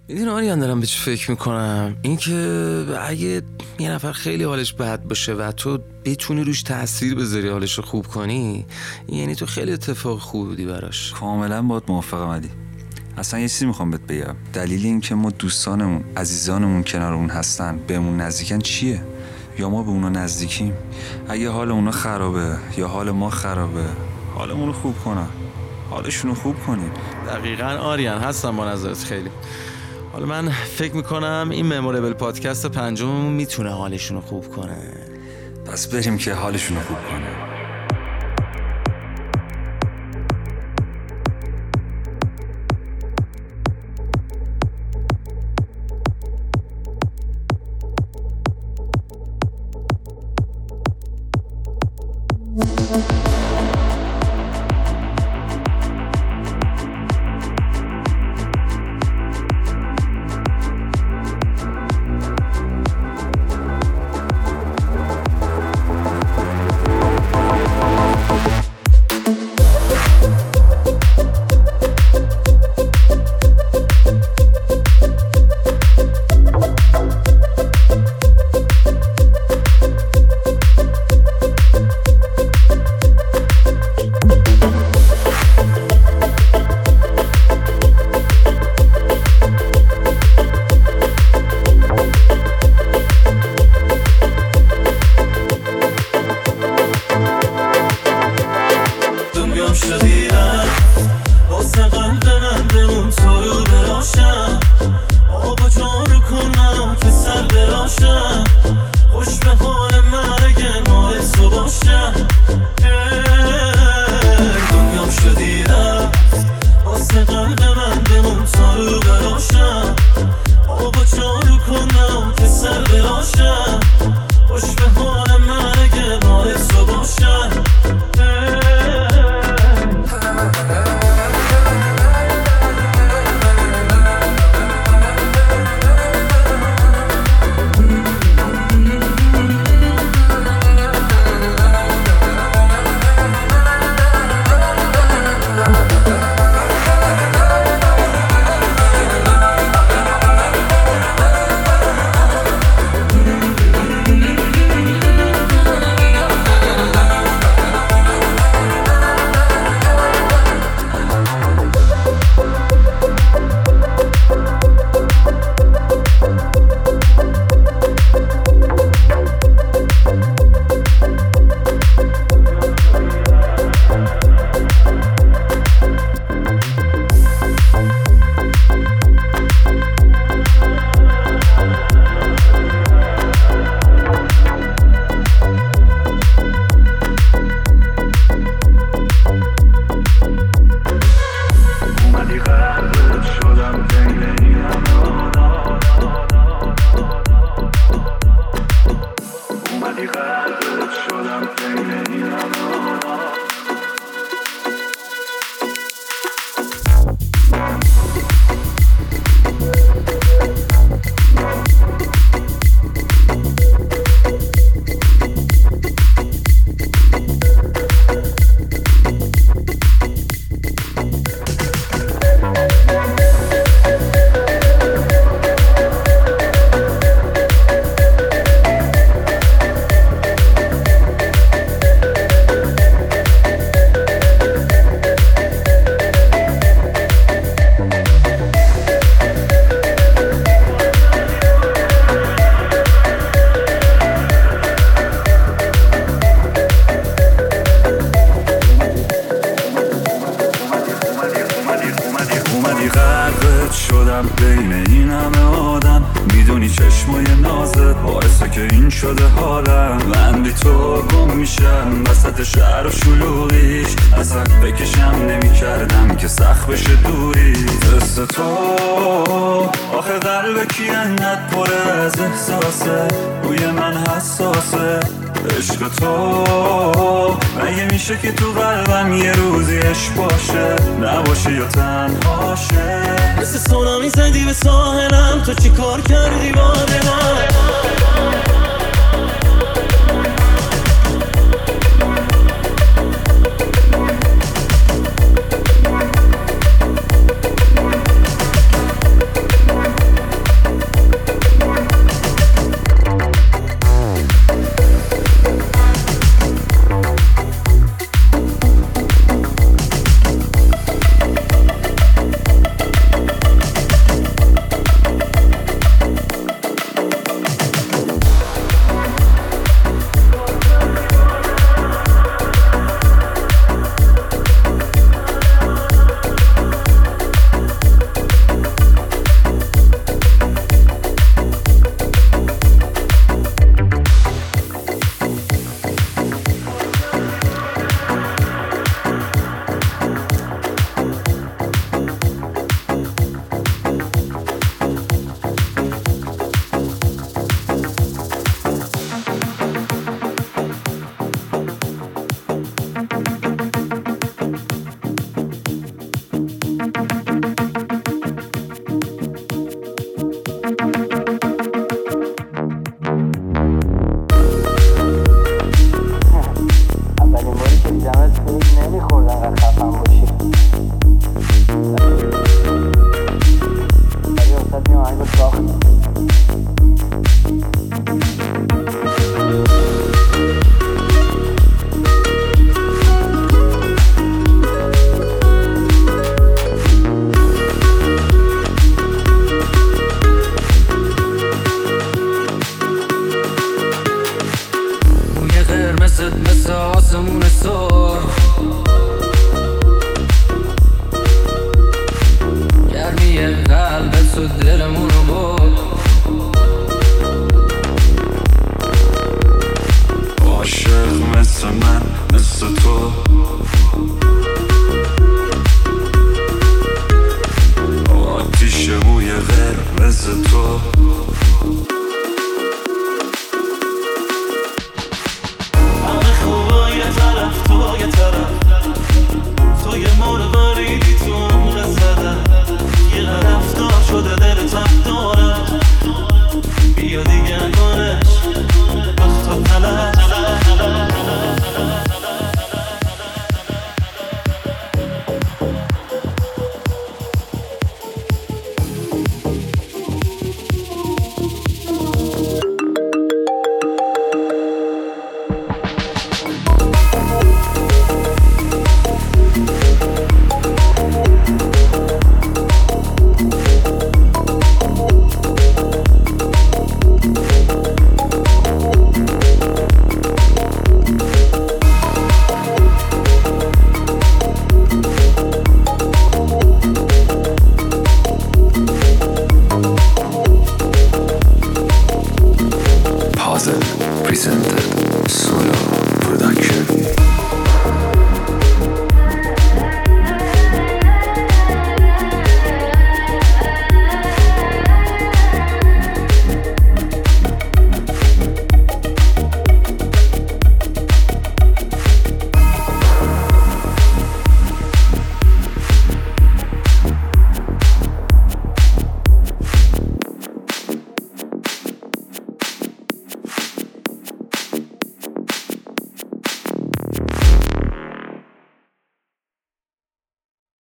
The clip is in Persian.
میدونی آریان دارم به چی فکر میکنم؟ اینکه اگه یه نفر خیلی حالش بد باشه و تو بتونی روش تأثیر بذاری حالش رو خوب کنی، یعنی تو خیلی اتفاق خوبی بودی براش. کاملا باهات موافقم علی. اصلا یه چیزی میخوام بهت بگم. دلیل این که ما دوستانمون، عزیزانمون کنارمون هستن، بهمون نزدیکن چیه؟ یا ما به اونا نزدیکیم؟ اگه حال اونا خرابه یا حال ما خرابه، حالمون رو خوب کنن، حالشون رو خوب کنیم. دقیقاً آریان، هستم با نظرت خیلی. حالا من فکر میکنم این مموریبل پادکست 5 میتونه حالشون رو خوب کنه. پس بریم که حالشون رو خوب کنه. شدم بین این همه آدم، میدونی چشمای نازت باعثه که این شده حالم. من بی تو گم میشم وسط شهر و شلوغیش، اصلا بکشم نمی کردم که سخت بشه دوری. دست تو آخه قلب کی انقدر پره از احساسه، روی من حساسه. عشق تو مگه میشه که تو قلبم یه روزی عشق باشه، نباشه یا تنهاشه. مثل سونامی زدی به ساحلم، تو چی کار کردی با دلم؟ مثل تو. همه خوبا یه طرف تو یه طرف، تو یه مورد بریدی تو عمق زدن، یه رفتار شده دل تب دار